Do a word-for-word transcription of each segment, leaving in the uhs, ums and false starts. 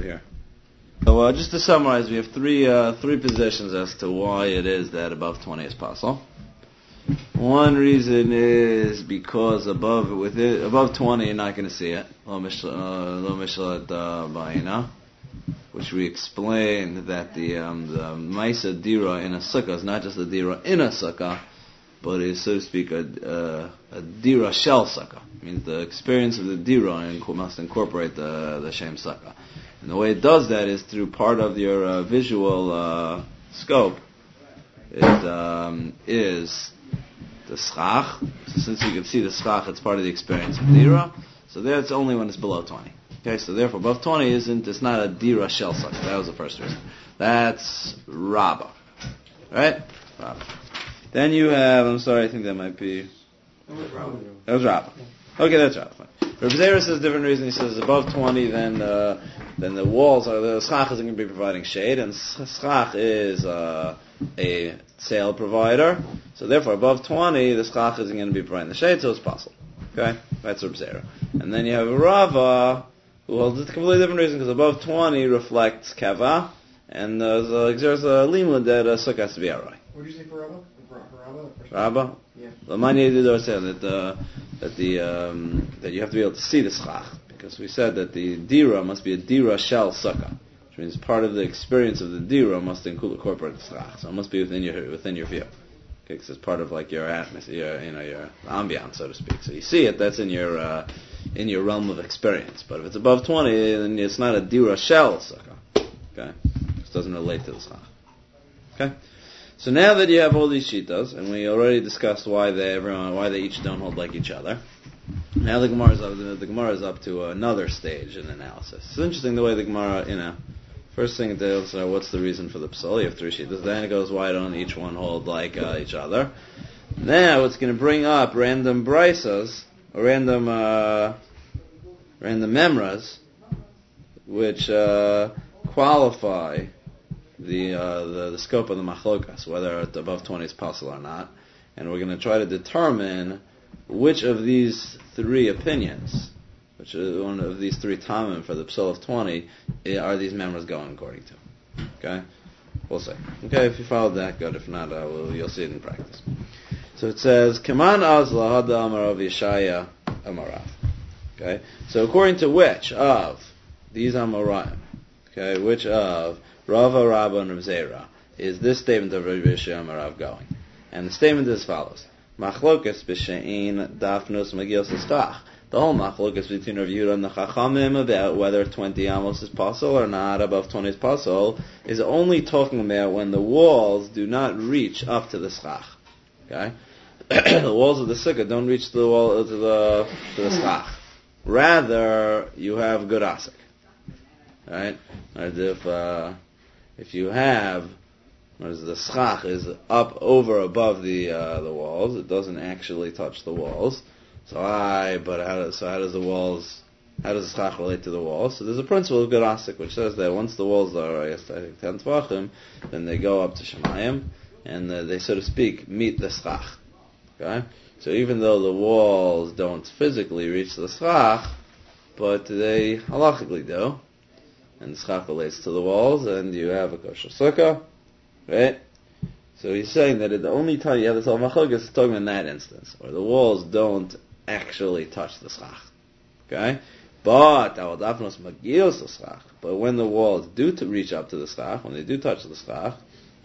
here. So uh, just to summarize, we have three uh, three positions as to why it is that above twenty is possible. One reason is because above with it, above twenty you're not going to see it. Lo mishlat ba'ina, which we explained that the um, the ma'isa dira in a sukkah is not just a dira in a sukkah, but is, so to speak, a, uh, a dira shel sukkah. It means the experience of the dira must incorporate the the shem sukkah. And the way it does that is through part of your uh, visual uh, scope. It um, is the schach. So since you can see the schach, it's part of the experience of dira. So there it's only when it's below twenty. Okay, so therefore above twenty isn't, it's not a dira shel sukkah. That was the first reason. That's Rabbah. Right? Rabbah. Then you have, I'm sorry, I think that might be... That was Rabbah. That was Rabbah. Okay, that's Rabbah. Rav Zera says a different reason. He says above twenty, then uh, then the walls, are the schach isn't going to be providing shade, and schach is uh, a sale provider. So therefore, above twenty, the schach isn't going to be providing the shade, so it's possible. Okay, that's Rav Zera. And then you have Rava, who holds a completely different reason, because above twenty reflects kava, and there's a there's a limud that a sukkah has to be arai. What did you say for Rava? Rabba? Yeah. The Mani Yedidor said that uh, that the um, that you have to be able to see the schach, because we said that the dira must be a dira shel sukkah, which means part of the experience of the dira must include incorporate the schach, so it must be within your within your view. Okay, because it's part of like your atmosphere, you know, your ambiance, so to speak. So you see it, that's in your uh, in your realm of experience. But if it's above twenty, then it's not a dira shel sukkah. Okay, it doesn't relate to the schach. Okay. So now that you have all these shitas, and we already discussed why they everyone why they each don't hold like each other, now the Gemara is up, the, the Gemara is up to another stage in analysis. It's interesting the way the Gemara, you know, first thing it tells you, what's the reason for the psal? You have three shitas. Then it goes, why don't each one hold like uh, each other? Now it's going to bring up random brisas, or random uh, random memras, which uh, qualify the, uh, the the scope of the machlokas, whether it's above twenty is possible or not, and we're going to try to determine which of these three opinions, which is one of these three tamim for the psal of twenty, are these members going according to. Okay, we'll see. Okay, if you followed that, good. If not, uh, we'll, you'll see it in practice. So it says, "Kaman azla hada amarav Yeshaya amarav." Okay, so according to which of these amoraim, okay, which of Rava, Rabba, and Rav Zera is this statement of Rav Yeshaya Amarav going? And the statement is as follows: Machlokas b'she'in dafnus magios eschach. The whole machlokas between Rav Yehuda and the Chachamim about whether twenty amos is possible or not, above twenty is possible, is only talking about when the walls do not reach up to the schach. Okay, the walls of the sukkah don't reach to the wall to the to the schach. Rather, you have good asik. Right? As if uh, if you have, as the schach is up over above the uh, the walls, it doesn't actually touch the walls. So I, but how does so how does the walls? How does the schach relate to the walls? So there's a principle of Gerasik which says that once the walls are, I guess, I think ten tvachim, then they go up to Shemayim, and uh, they, so to speak, meet the schach. Okay, so even though the walls don't physically reach the schach, but they halachically do. And the schach relates to the walls, and you have a kosher sukkah, right? So he's saying that the only time you have this al-machlokas is talking in that instance, where the walls don't actually touch the schach, okay? But but when the walls do to reach up to the schach, when they do touch the schach,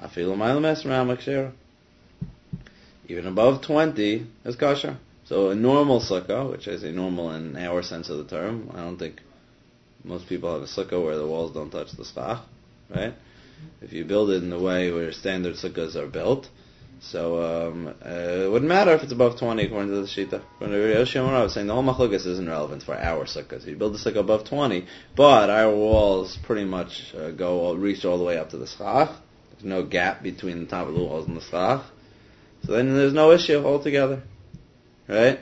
even above twenty is kosher. So a normal sukkah, which I say normal in our sense of the term, I don't think most people have a sukkah where the walls don't touch the schach, right? If you build it in the way where standard sukkahs are built, so um, uh, it wouldn't matter if it's above twenty according to the shita. According to Rav Yeshaya Amarav, saying the whole machlokas isn't relevant for our sukkahs. You build the sukkah above twenty, but our walls pretty much uh, go all, reach all the way up to the schach. There's no gap between the top of the walls and the schach. So then there's no issue altogether, right?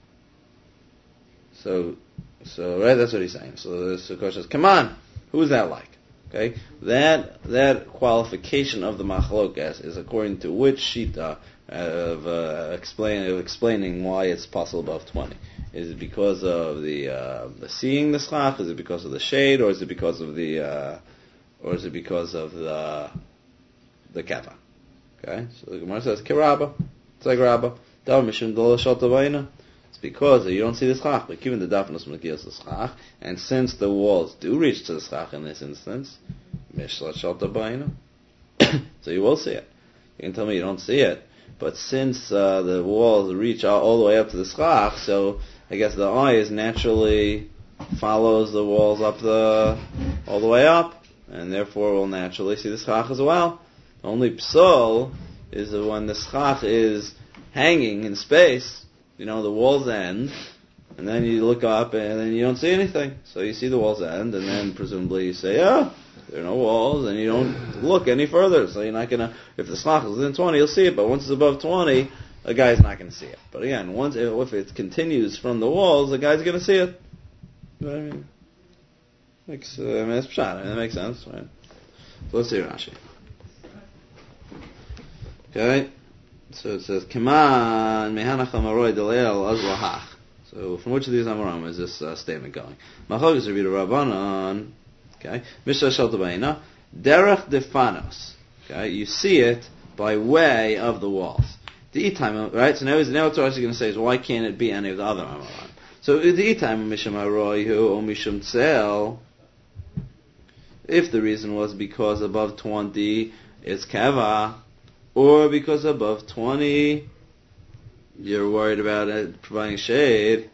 So. So, right, that's what he's saying. So the Sukkot says, come on, who's that like? Okay, that that qualification of the machlokas is according to which shita of uh, explain, of explaining why it's possible above twenty. Is it because of the uh, the seeing the schach? Is it because of the shade, or is it because of the, uh, or is it because of the the keva? Okay, so the Gemara says keraba. It's like rabba. It's because you don't see the schach, but given the dafnus magiyos the schach, and since the walls do reach to the schach in this instance, mishlat shalta b'ayna, so you will see it. You can tell me you don't see it, but since uh, the walls reach all, all the way up to the schach, so I guess the eye is naturally follows the walls up the all the way up, and therefore will naturally see the schach as well. The only psal is that when the schach is hanging in space, you know, the walls end, and then you look up and then you don't see anything. So you see the walls end, and then presumably you say, oh, there are no walls, and you don't look any further. So you're not going to, if the schach is within twenty, you'll see it, but once it's above twenty, a guy's not going to see it. But again, once if it continues from the walls, the guy's going to see it. You know what I mean? Makes, uh, I mean, it's pshat. I mean, that makes sense, right? So let's see Rashi. Okay? So it says, Keman mehanach amaroi deleel azlahach. So from which of these Amorim is this uh, statement going? Machlokas Rabbi Rabbanan, okay, Mishra Shalta B'Eina, Derech Defanos. Okay, you see it by way of the walls. The Itayim, right? So now, now what Rashi is going to say is, why can't it be any of the other Amorim? So the Itayim Misham Aroihu or Misham Tzel, if the reason was because above twenty it's Kava, or because above twenty, you're worried about it providing shade.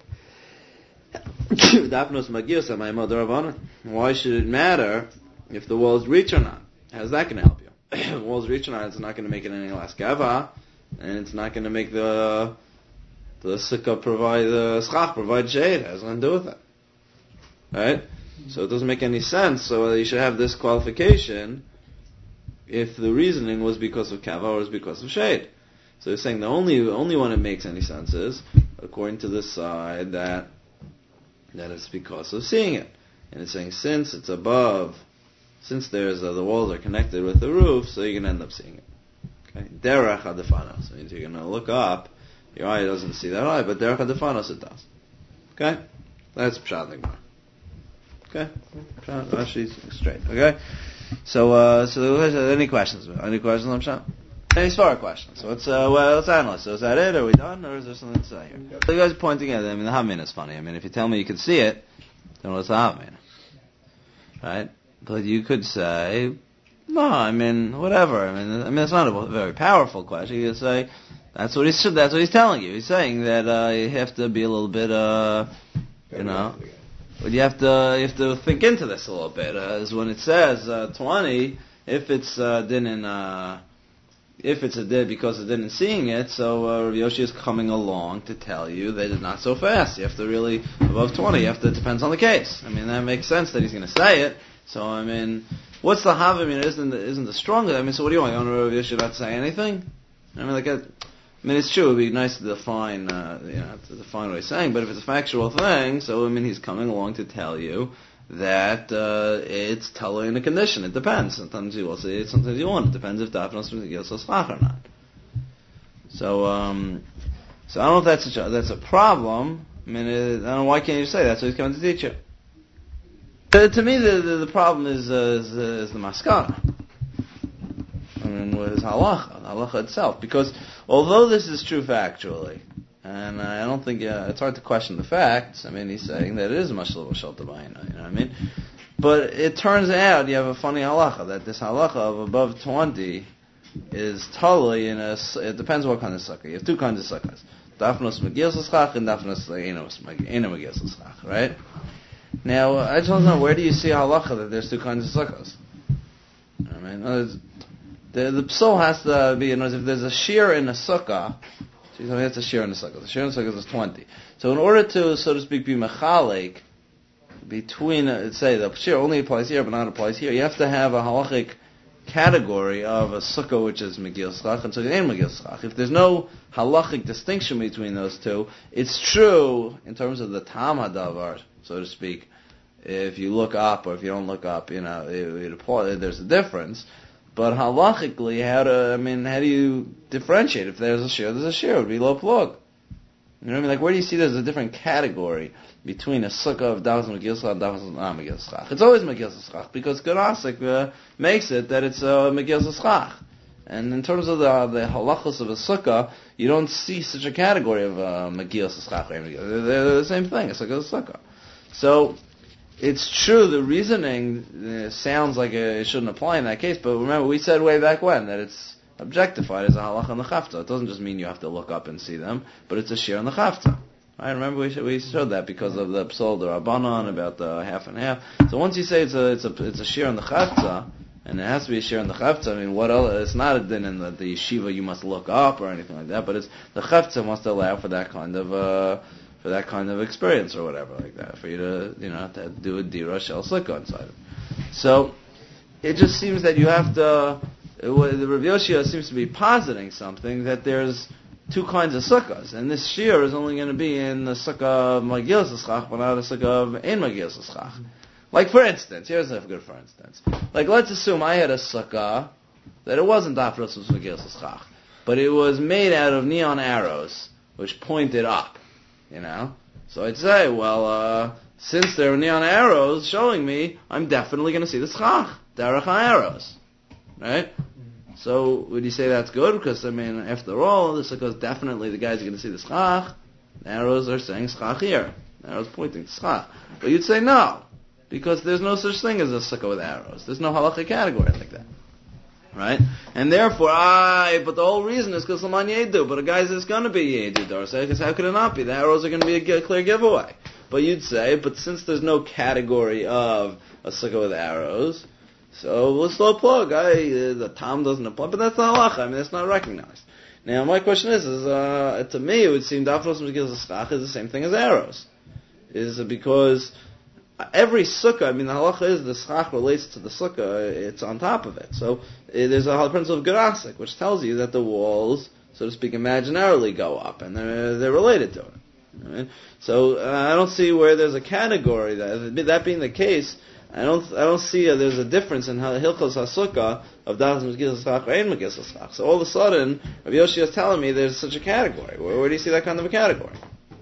Why should it matter if the walls reach or not? How's that going to help you? If the walls reach or not, it's not going to make it any less gava, and it's not going to make the the sukkah provide, the schach provide shade. It has nothing to do with it. Right? So it doesn't make any sense. So you should have this qualification if the reasoning was because of kava or was because of shade. So he's saying the only only one it makes any sense is, according to this side, that that it's because of seeing it. And it's saying since it's above, since there's uh, the walls are connected with the roof, so you can end up seeing it. Okay, derech hadefanos means you're going to look up. Your eye doesn't see that eye, but derech hadefanos it does. Okay, that's pshat l'gemara. Okay, pshat Rashi's straight. Okay. So, uh, so any questions? Any questions on Pshat? Any Svara questions? So let's, uh, well, let's analyze. So is that it? Are we done? Or is there something to say here? So you guys are pointing at it. I mean, the Hamin is funny. I mean, if you tell me you can see it, then what's the Hamin? Right? But you could say, no, I mean, whatever. I mean, I mean, it's not a very powerful question. You could say, that's what he's, that's what he's telling you. He's saying that, uh, you have to be a little bit, uh, you know, but you have to you have to think into this a little bit. Uh, is when it says uh, twenty, if it's uh, didn't uh, if it's a did because it didn't seeing it, so uh, Rav Yoshi is coming along to tell you that it's not so fast. You have to really above twenty. You have to. It depends on the case. I mean, that makes sense that he's going to say it. So I mean, what's the hav? I mean, it isn't the, isn't the stronger. I mean, so what do you want? You want Rav Yoshi not to say anything? I mean, like. A, I mean, it's true. It would be nice to define, uh, you know, to define what he's saying. But if it's a factual thing, so I mean, he's coming along to tell you that uh, it's totally in a condition. It depends. Sometimes you will see it. Sometimes you won't. It depends if dafnos is schach or not. So, um, so I don't know if that's a that's a problem. I mean, it, I don't know why can't you say that? So he's coming to teach you. To, to me, the, the the problem is uh, is, uh, is the maskana. I mean, what is halacha? Halacha itself, because although this is true factually, and I don't think uh, it's hard to question the facts. I mean, he's saying that it is mashal v'shalta b'ayna. You know what I mean? But it turns out you have a funny halacha that this halacha of above twenty is totally in a. It depends what kind of sukkah. You have two kinds of sukkahs: dafnos megiyos l'schach and dafnos enos megiyos l'schach. Right? Now, I just want to know, where do you see halacha that there's two kinds of sukkahs? I mean, uh, The, the psal has to be, you know, if there's a shear in a sukkah, so you tell me that's a shear in a sukkah. The shear in a sukkah is twenty. So in order to, so to speak, be mechalek between, uh, say, the shear only applies here, but not applies here, you have to have a halachic category of a sukkah which is megil schach and sukkah ain't megil schach. If there's no halachic distinction between those two, it's true in terms of the tam hadavar, so to speak. If you look up or if you don't look up, you know, it, it apply, there's a difference. But halachically, how to, I mean, how do you differentiate? If there's a shear, there's a shear. It would be low plug. You know what I mean? Like, where do you see there's a different category between a sukkah of Davos Megillah Schach and Davos not Megillah Schach? It's always Megillah Schach, because Gerasik uh, makes it that it's uh, Megillah Schach. And in terms of the the halachos of a sukkah, you don't see such a category of uh, Megillah Schach. They're, they're the same thing. It's like a sukkah. So, it's true, the reasoning uh, sounds like a, it shouldn't apply in that case, but remember, we said way back when that it's objectified as a halacha in the chavta. It doesn't just mean you have to look up and see them, but it's a shir in the chavta. I remember we we showed that because of the psal the rabbanon about the half and half. So once you say it's a it's a it's a shir in the chavta, and it has to be a shir in the chavta, I mean, what else? It's not a din in the, the yeshiva you must look up or anything like that, but it's the chavta must allow for that kind of uh, for that kind of experience or whatever like that, for you to you know to do a dira shel sukkah inside it. So it just seems that you have to. The Rav Yoshia seems to be positing something that there's two kinds of sukkahs, and this shir is only going to be in the sukkah of Megillah Schach, but not a sukkah of Ein Megillah Schach. Like for instance, here's a good for instance. Like let's assume I had a sukkah that it wasn't Dafros Megillah Schach, but it was made out of neon arrows which pointed up. You know, so I'd say, well, uh, since there are neon arrows showing me, I'm definitely going to see the Schach, derech arrows, right? So would you say that's good? Because I mean, after all, the sukkah is definitely the guys are going to see the schach. The arrows are saying schach here. The arrows pointing to schach. But you'd say no, because there's no such thing as a sukkah with arrows. There's no halacha category like that, right? And therefore, I. But the whole reason is because Laman Yedu. But a guy is going to be Yedu Darsa, because how could it not be? The arrows are going to be a clear giveaway. But you'd say, but since there's no category of a sukkah with arrows, so let's slow plug. I, uh, the Tom doesn't apply, but that's not halacha. I mean, that's not recognized. Now, my question is, is uh, to me, it would seem Dafros Megillah Schach is the same thing as arrows. Is because every sukkah, I mean, the halacha is the schach relates to the sukkah; it's on top of it. So uh, there's a principle of Gerasik, which tells you that the walls, so to speak, imaginarily go up, and they're they're related to it. Right? So uh, I don't see where there's a category that that being the case. I don't, I don't see uh, there's a difference in how the Hilchos HaSukkah of Davos Megillah Schach or Ein Megillah Schach. So all of a sudden, Rav Yoshia is telling me there's such a category. Where, where do you see that kind of a category?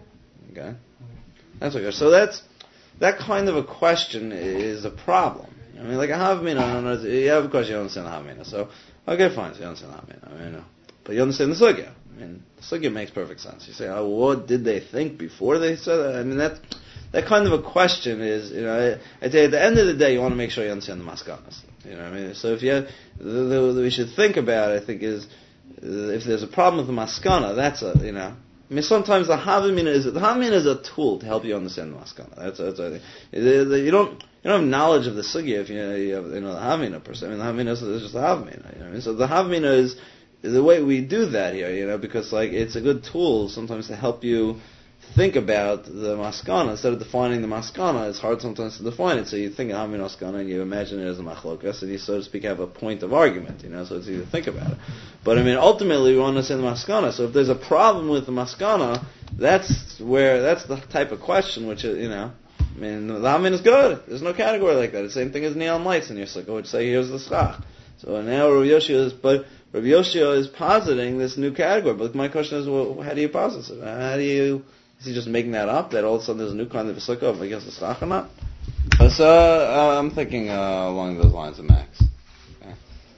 Okay, that's okay. So that's that kind of a question is a problem. I mean, like a Havmina, you have a question, you don't understand the Havmina. So okay, fine, so you understand the Havmina. I mean, but you understand the Sugya. I mean, the Sugya makes perfect sense. You say, oh, what did they think before they said that? I mean, that. That kind of a question is, you know, I'd say at the end of the day, you want to make sure you understand the maskanas. You know what I mean? So if you, the, the, the we should think about, I think, is uh, if there's a problem with the maskana, that's a, you know, I mean, sometimes the havamina is the havamina is a tool to help you understand the maskana. That's, that's I think. The, the, you don't you don't have knowledge of the sugya if you, you have you know the havamina per se. I mean, the havamina is, is just the havamina. You know what I mean? So the havamina is, is the way we do that here. You know, because like it's a good tool sometimes to help you think about the maskana instead of defining the maskana. It's hard sometimes to define it, so you think of Hamin maskana and you imagine it as a machlokas, and you, so to speak, have a point of argument. You know, so it's easy to think about it. But I mean, ultimately, we want to understand the maskana. So if there's a problem with the maskana, that's where that's the type of question which is, you know, I mean, the Hamin is good. There's no category like that. It's the same thing as neon lights in your sukkah, which say here's the schach. So now Rav Yoshia is, but Rav Yoshia is positing this new category. But my question is, well, how do you posit it? How do you Is he just making that up, that all of a sudden there's a new kind of a sukkah of, I guess, the schach or not? So, uh, I'm thinking uh, along those lines of Max. Okay?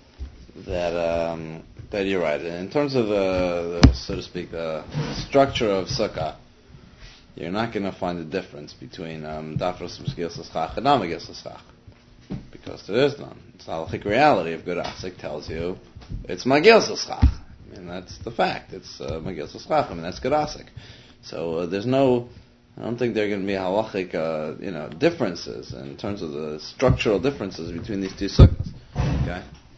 That um, that you're right. In terms of, uh, the, so to speak, the structure of sukkah, you're not going to find a difference between Dafros Megillah Schach and non-Megillah Schach. Because there is none. It's the halachic reality of Gerasik tells you it's Megillah Schach. I mean, that's the fact. It's uh, Megillah Schach. I mean, that's Gerasik. So uh, there's no, I don't think there are going to be halachic, uh, you know, differences in terms of the structural differences between these two sukkahs. Okay,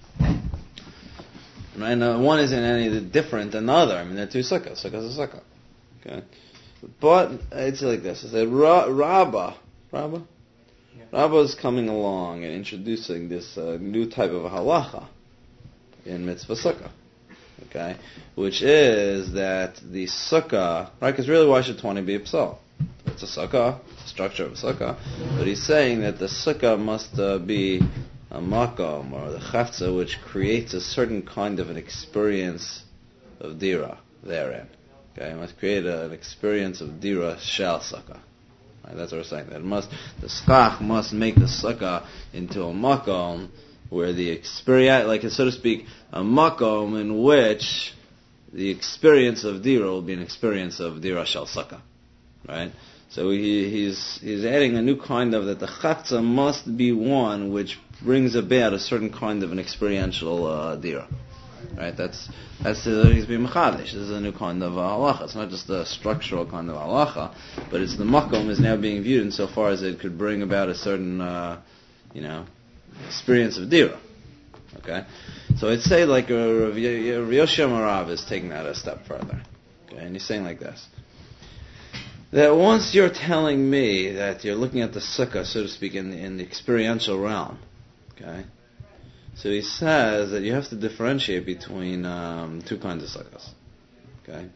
and uh, one isn't any different than the other. I mean, they're two sukkahs. Sukkah's a sukkah. Okay, but it's like this: is that Ra- Rabbah, Rabbah, yeah. Rabbah is coming along and introducing this uh, new type of halacha in mitzvah sukkah. Okay, which is that the sukkah, right? Because really, why should twenty be a psal? It's a sukkah, it's the structure of a sukkah. But he's saying that the sukkah must uh, be a makom, or the chavtza, which creates a certain kind of an experience of dira therein. Okay, it must create a, an experience of dira shel sukkah. Right, that's what we're saying. That it must, the schach must make the sukkah into a makom where the experience, like so to speak, a makom in which the experience of dira will be an experience of dira shel sukkah. Right? So he, he's he's adding a new kind of that the chatza must be one which brings about a certain kind of an experiential uh, dira. Right? That's that's uh, he's being mechadish. This is a new kind of uh, halacha. It's not just a structural kind of halacha, but it's the makom is now being viewed insofar as it could bring about a certain uh, you know experience of dira. Okay, so I'd say like a Rav Yoshia Marav is taking that a step further. Okay, and he's saying like this. That once you're telling me that you're looking at the sukkah, so to speak, in the, in the experiential realm, okay? So he says that you have to differentiate between um, two kinds of sukkahs, okay?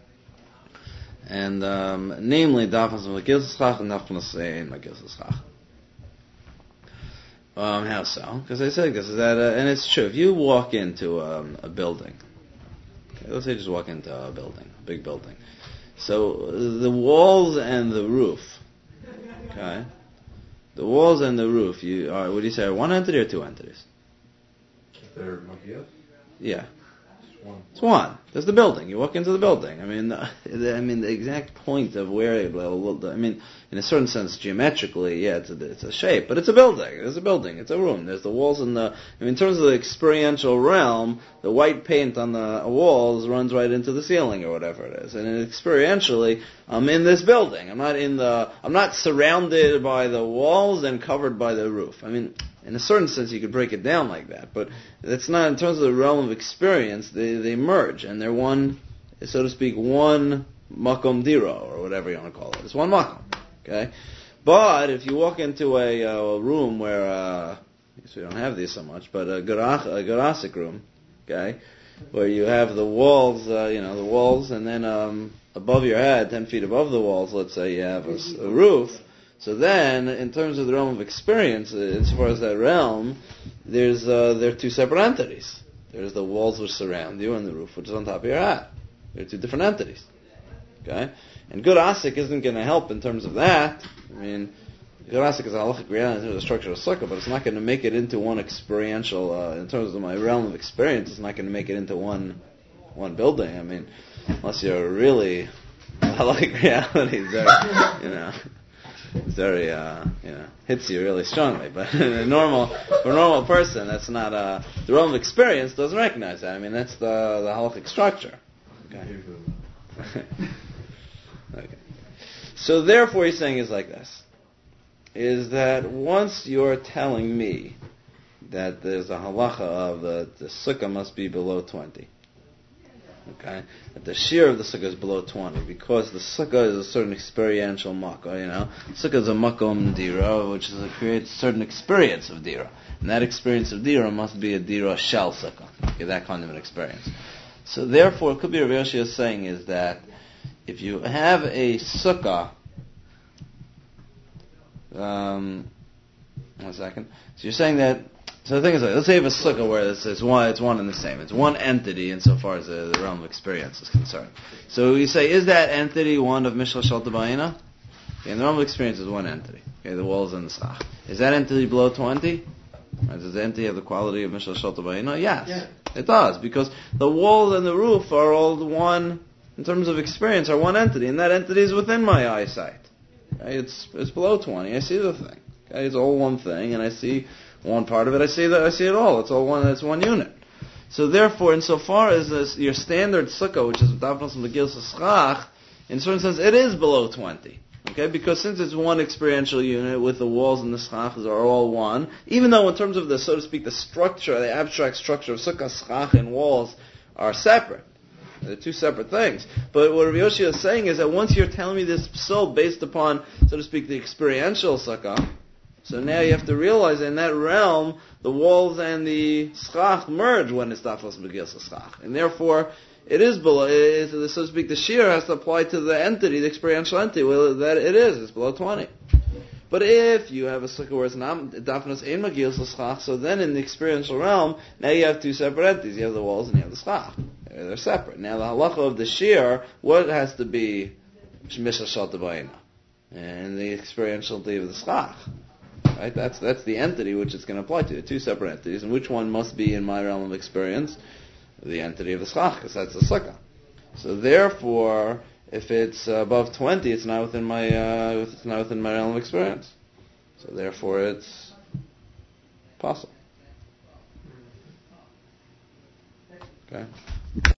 And um, namely, dafnas magil schach and dafnas ein magil schach. Um, how so? Because I said this is that, uh, and it's true. If you walk into um, a building, okay, let's say you just walk into a building, a big building. So the walls and the roof, okay? The walls and the roof, you are, what do you say, are one entity or two entities? They're Makias? Yeah. It's one. It's one. There's the building. You walk into the building. I mean, uh, I mean the exact point of where, I mean, in a certain sense, geometrically, yeah, it's a, it's a shape, but it's a building. There's a building. It's a room. There's the walls and the, I mean, in terms of the experiential realm, the white paint on the walls runs right into the ceiling or whatever it is. And experientially, I'm in this building. I'm not in the, I'm not surrounded by the walls and covered by the roof. I mean, in a certain sense, you could break it down like that, but that's not, in terms of the realm of experience, they, they merge, and they're one, so to speak, one makom dira, or whatever you want to call it. It's one makom, okay? But if you walk into a, uh, a room where, uh, I guess we don't have these so much, but a garach, a garasic room, okay, where you have the walls, uh, you know, the walls, and then um, above your head, ten feet above the walls, let's say you have a, a roof. So then, in terms of the realm of experience, as far as that realm, there's uh, there are two separate entities. There's the walls which surround you and the roof which is on top of your head. They're two different entities. Okay? And good asik isn't going to help in terms of that. I mean, good asik is a halachic reality in terms of the structure of sukkah, but it's not going to make it into one experiential, uh, in terms of my realm of experience, it's not going to make it into one one building. I mean, unless you're really halachic reality, there, you know. It's very, uh, you know, hits you really strongly. But a normal, for a normal person, that's not, uh, the realm of experience doesn't recognize that. I mean, that's the, the halachic structure. Okay. Okay. So therefore he's saying is like this, is that once you're telling me that there's a halacha of the, the sukkah must be below twenty, okay, that the shear of the sukkah is below twenty, because the sukkah is a certain experiential makkah, you know. Sukkah is a makom dira, which is a creates a certain experience of dira. And that experience of dira must be a dira shel sukkah. Okay, that kind of an experience. So therefore, it could be Rav Yoshia is saying is that if you have a sukkah, um, one second. So you're saying that, so the thing is, like, let's say you have a sukkah where it's, it's one, it's one and the same. It's one entity insofar as the, the realm of experience is concerned. So you say, is that entity one of Mishla Shalta Ba'ina? Okay, and the realm of experience is one entity. Okay, the walls and the schach. Is that entity below twenty? Right, does the entity have the quality of Mishla Shalta Ba'ina? Yes, yeah. It does, because the walls and the roof are all one, in terms of experience, are one entity, and that entity is within my eyesight. Okay, it's it's below twenty. I see the thing. Okay, it's all one thing, and I see one part of it. I see that. I see it all. It's all one. It's one unit. So therefore, insofar as this, your standard sukkah, which is dafnas magil schach, in a certain sense, it is below twenty. Okay, because since it's one experiential unit with the walls and the schach are all one, even though in terms of the, so to speak, the structure, the abstract structure of sukkah, schach, and walls are separate. They're two separate things. But what Rav Yoshia is saying is that once you're telling me this psul based upon, so to speak, the experiential sukkah, so now you have to realize that in that realm, the walls and the schach merge when it's dafnas magil schach. And therefore, it is below, it is, so to speak, the shear has to apply to the entity, the experiential entity, well, that it is, it's below twenty. But if you have a sukkah where it's not dafnas ein magil schach, so then in the experiential realm, now you have two separate entities. You have the walls and you have the schach. They're separate. Now the halacha of the shear, what has to be Shmisha Shaltabayna? And the experientiality of the schach. Right? That's that's the entity which it's going to apply to. The two separate entities, and which one must be in my realm of experience? The entity of the schach, because that's the sukkah. So therefore, if it's above twenty, it's not within my uh, it's not within my realm of experience. So therefore, it's possible. Okay.